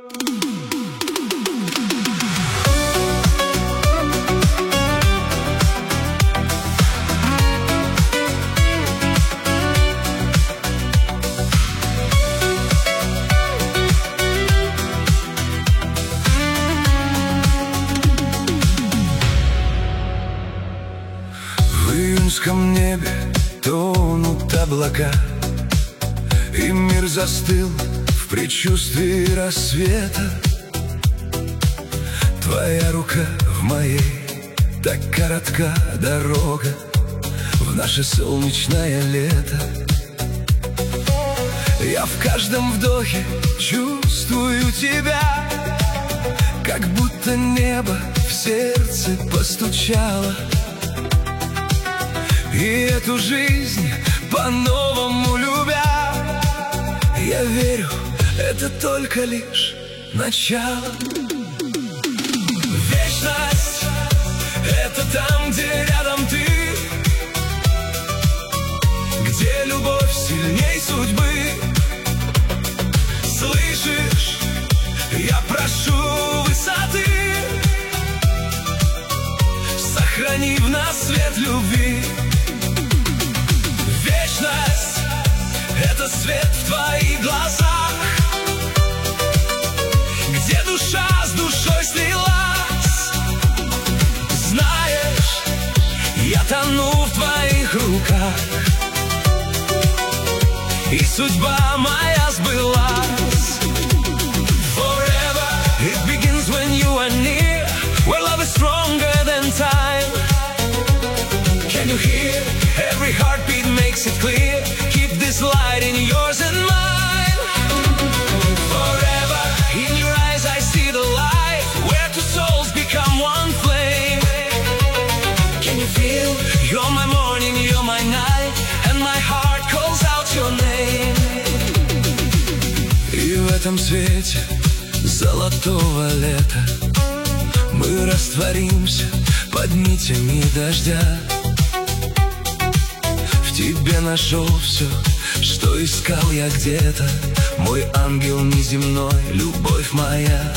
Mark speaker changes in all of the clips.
Speaker 1: В июньском небе тонут облака, и мир застыл в предчувствии рассвета. Твоя рука в моей, так коротка дорога в наше солнечное лето. Я в каждом вдохе чувствую тебя, как будто небо в сердце постучало. И эту жизнь по-новому любя, я верю, это только лишь начало. Вечность — это там, где рядом ты, где любовь сильней судьбы. Слышишь, я прошу высоты, сохрани в нас свет любви. Вечность — это свет в твоих глазах, где душа с душой слилась. Знаешь, я тону в твоих руках, и судьба моя сбылась. Forever it begins when you are near, where love is stronger than time. Can you hear? Every heartbeat makes it clear. Keep this light in yours and mine. Forever in your eyes I see the light, where two souls become one flame. Can you feel? You're my morning, you're my night, and my heart calls out your name. И в этом свете золотого лета мы растворимся под нитями дождя. В тебе нашел все, что искал я где-то, мой ангел неземной, любовь моя.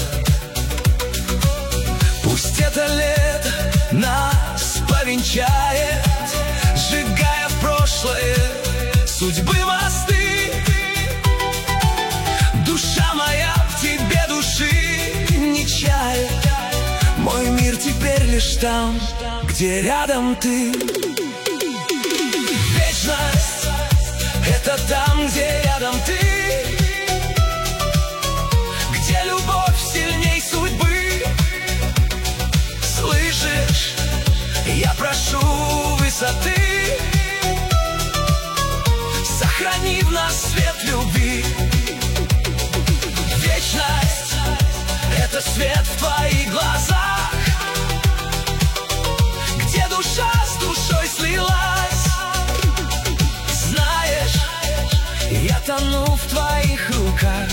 Speaker 1: Пусть это лето нас повенчает, сжигая в прошлое судьбы мосты. Душа моя в тебе души не чает, мой мир теперь лишь там, где рядом ты. Вечность — это там, где рядом ты, где любовь сильней судьбы. Слышишь, я прошу высоты, сохрани в нас свет любви. Вечность — это свет в твоих глазах, где душа с душой слилась. Знаешь, я тону в твоих руках,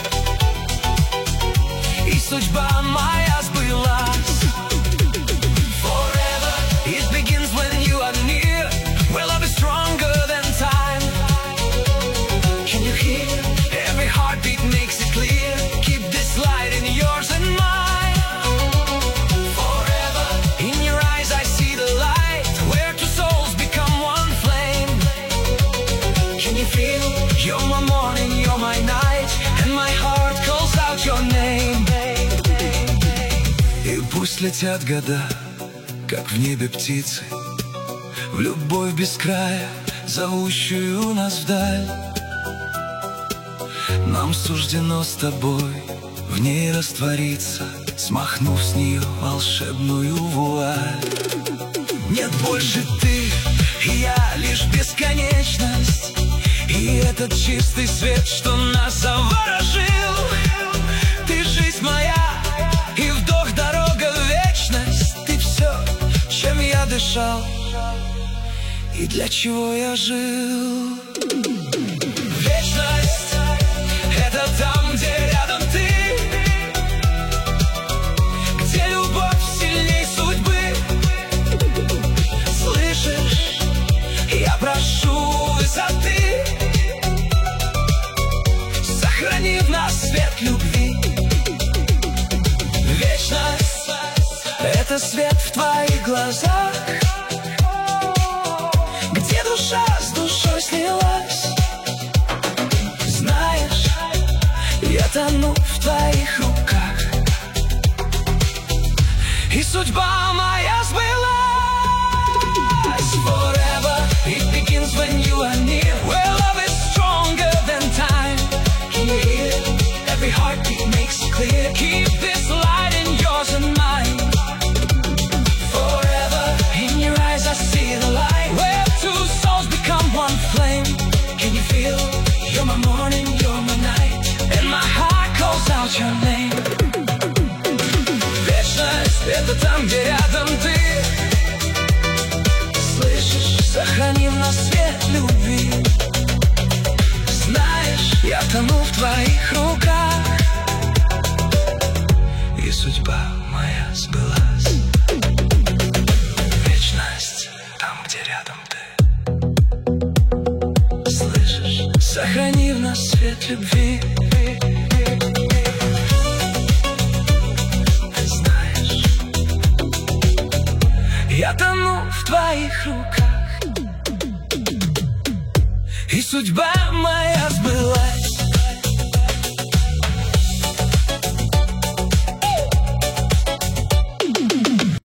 Speaker 1: и судьба моя сбылась. Forever it begins when you are near, where love is stronger than time. Can you hear? Every heartbeat makes it clear. Keep this light in yours and mine. Forever in your eyes I see the light, where two souls become one flame. Can you feel? You're my morning, you're my night, and my heart calls out your name. И пусть летят года, как в небе птицы, в любовь без края, зовущую нас вдаль. Нам суждено с тобой в ней раствориться, смахнув с нее волшебную вуаль. Нет больше ты и я, лишь бесконечность, и этот чистый свет, что нас заворожил. Ты жизнь моя, и вдох дорога в вечность. Ты все, чем я дышал, и для чего я жил. Вечность — это там, где рядом ты, где любовь сильней судьбы. Слышишь, я прошу высоты, сохрани в нас свет любви. это свет в твоих глазах, где душа с душой слилась. Знаешь, я тону в твоих руках, и судьба моя сбылась. Forever it begins when you are near, where love is stronger than time. Can you hear it? Every heartbeat makes it clear. Keep this light in yours and mine. Forever in your eyes I see the light, where two souls become one flame. Can you feel? You're my morning, you're my night, and my heart calls out your name. Вечность — это там, где рядом ты. Слышишь, сохрани в нас свет любви. Знаешь, я тону в твоих руках, и судьба моя сбылась. Вечность там, где рядом ты. Слышишь, сохрани в нас свет любви. Ты знаешь, я тону в твоих руках, и судьба моя сбылась.